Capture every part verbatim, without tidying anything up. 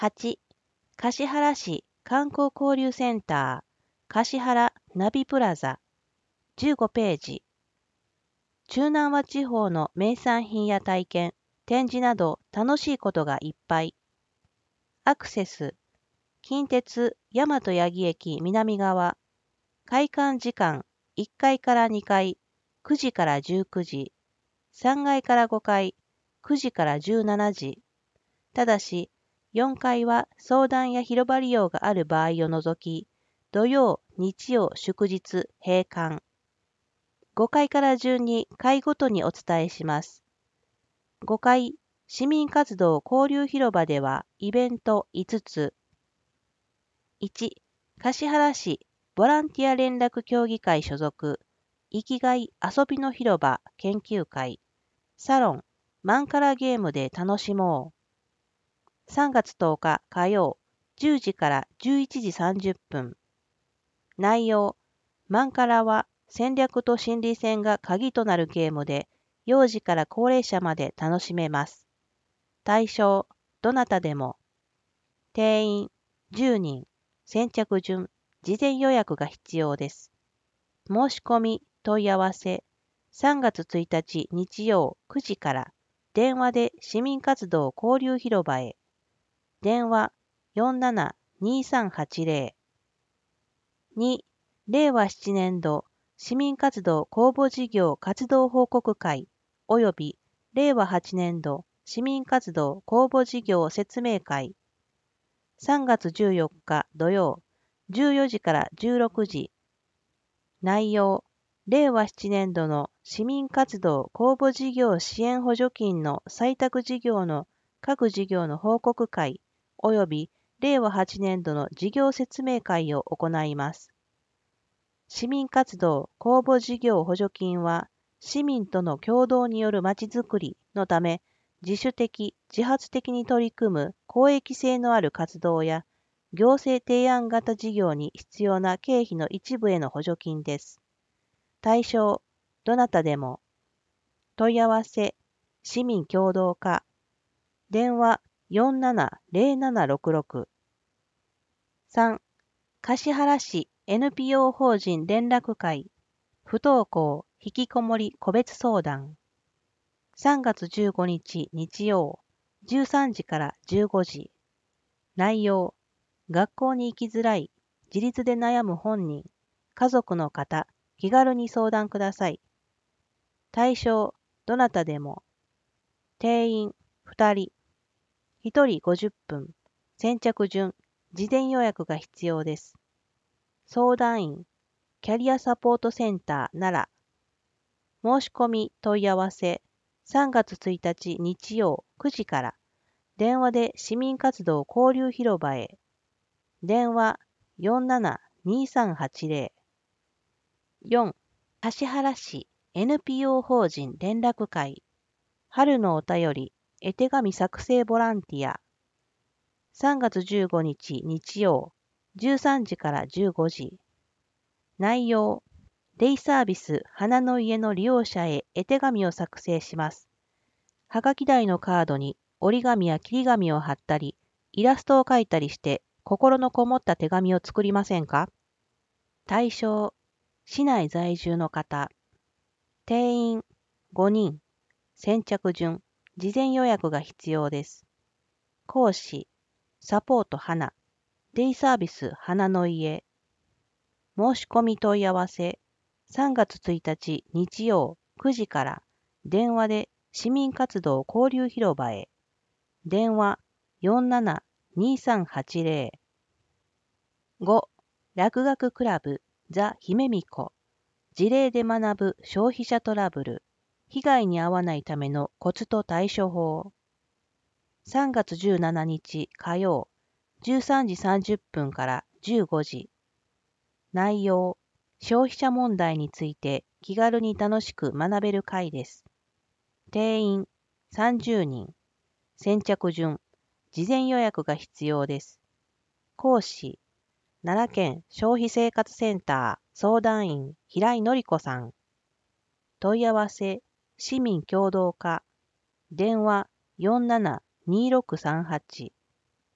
はち、橿原市観光交流センター橿原ナビプラザじゅうごページ。中南和地方の名産品や体験、展示など楽しいことがいっぱい。アクセス、近鉄大和八木駅南側。開館時間いっかいからにかい、くじからじゅうくじ。さんがいからごかい、くじからじゅうしちじ。ただし、よんかいは相談や広場利用がある場合を除き、土曜、日曜、祝日、閉館。ごかいから順に階ごとにお伝えします。ごかい、市民活動交流広場ではイベントいつつ。いち、橿原市ボランティア連絡協議会所属、生きがい遊びの広場研究会、サロン、マンカラゲームで楽しもう。さんがつとおか火曜、じゅうじからじゅういちじさんじゅっぷん。内容、マンカラは戦略と心理戦が鍵となるゲームで、幼児から高齢者まで楽しめます。対象、どなたでも。定員、じゅうにん。先着順、事前予約が必要です。申し込み、問い合わせ、さんがつついたち日曜くじから、電話で市民活動交流広場へ。電話よんななにさんはちぜろ。に、れいわななねん度市民活動公募事業活動報告会及びれいわはちねん度市民活動公募事業説明会。さんがつじゅうよっか土曜、じゅうよじからじゅうろくじ。内容、れいわななねん度の市民活動公募事業支援補助金の採択事業の各事業の報告会及びれいわはちねん度の事業説明会を行います。市民活動公募事業補助金は、市民との共同によるまちづくりのため、自主的、自発的に取り組む公益性のある活動や、行政提案型事業に必要な経費の一部への補助金です。対象、どなたでも。問い合わせ、市民共同課。電話よんななぜろななろくろく。さん、橿原市 エヌピーオー 法人連絡会。不登校、引きこもり個別相談。さんがつじゅうごにち日曜、じゅうさんじからじゅうごじ。内容、学校に行きづらい、自立で悩む本人、家族の方、気軽に相談ください。対象、どなたでも。定員、ふたり。ひとりごじゅっぷん。先着順、事前予約が必要です。相談員、キャリアサポートセンター奈良。申し込み問い合わせ、さんがつついたち日曜くじから、電話で市民活動交流広場へ。電話よんななにさんはちぜろ。よん、橿原市 エヌピーオー 法人連絡会。春のお便り、絵手紙作成ボランティア。さんがつじゅうごにち日曜、じゅうさんじからじゅうごじ。内容、デイサービス花の家の利用者へ絵手紙を作成します。はがき台のカードに折り紙や切り紙を貼ったり、イラストを描いたりして心のこもった手紙を作りませんか？対象、市内在住の方。定員、ごにん。先着順、事前予約が必要です。講師、サポート花、デイサービス花の家。申し込み問い合わせ、さんがつついたち日曜くじから、電話で市民活動交流広場へ。電話よんななにさんはちぜろ。ご、落学クラブザ・姫巫女。事例で学ぶ消費者トラブル。被害に遭わないためのコツと対処法。さんがつじゅうしちにち火曜、じゅうさんじさんじゅっぷんからじゅうごじ。内容、消費者問題について気軽に楽しく学べる会です。定員さんじゅうにん。先着順、事前予約が必要です。講師、奈良県消費生活センター相談員平井典子さん。問い合わせ、市民共同課。電話よんななにろくさんはち。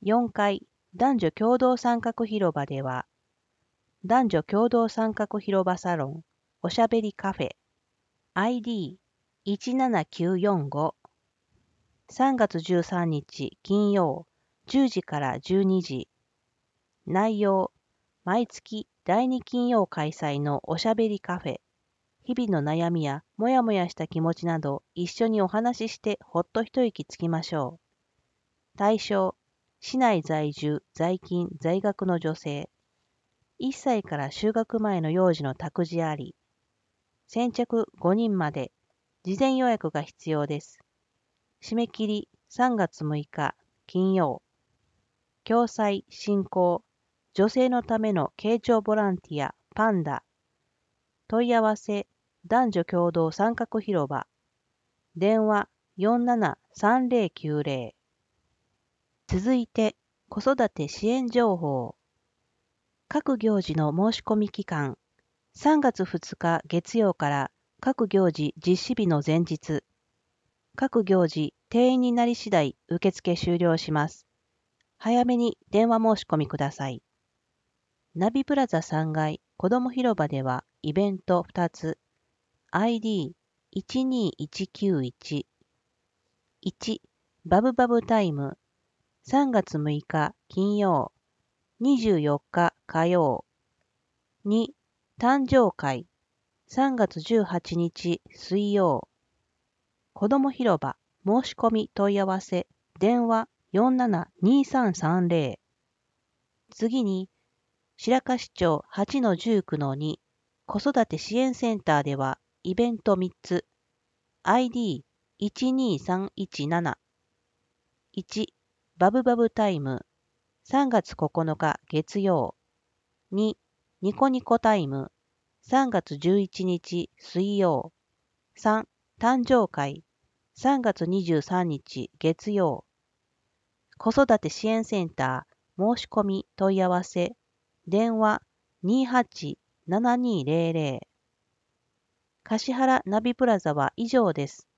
よんかい男女共同参画広場では、男女共同参画広場サロンおしゃべりカフェ アイディーいちななきゅうよんご さんがつじゅうさんにち金曜じゅうじからじゅうにじ。内容、毎月だいに金曜開催のおしゃべりカフェ。日々の悩みやもやもやした気持ちなど一緒にお話ししてほっと一息つきましょう。対象、市内在住、在勤、在学の女性。いっさいから就学前の幼児の託児あり。先着ごにんまで。事前予約が必要です。締め切りさんがつむいか金曜。共済、振興、女性のための傾聴ボランティア、パンダ。問い合わせ、男女共同参画広場。電話よんななさんぜろきゅうぜろ。続いて、子育て支援情報。各行事の申し込み期間。さんがつふつか月曜から各行事実施日の前日。各行事定員になり次第受付終了します。早めに電話申し込みください。ナビプラザさんがい子ども広場ではイベントふたつ。アイディーいちにいちきゅういち。いち. バブバブタイム。さんがつむいか金曜。にじゅうよっか火曜。に. 誕生会。さんがつじゅうはちにち水曜。子ども広場申し込み問い合わせ電話よんななにさんさんぜろ。次に、白河市長 はちのじゅうきゅうのに 子育て支援センターではイベントみっつ。アイディーいちにさんいちなな。いち. バブバブタイム。さんがつここのか月曜。に. ニコニコタイム。さんがつじゅういちにち水曜。さん. 誕生会。さんがつにじゅうさんにち月曜。子育て支援センター申し込み問い合わせ電話にはちななにぜろぜろ。橿原ナビプラザは以上です。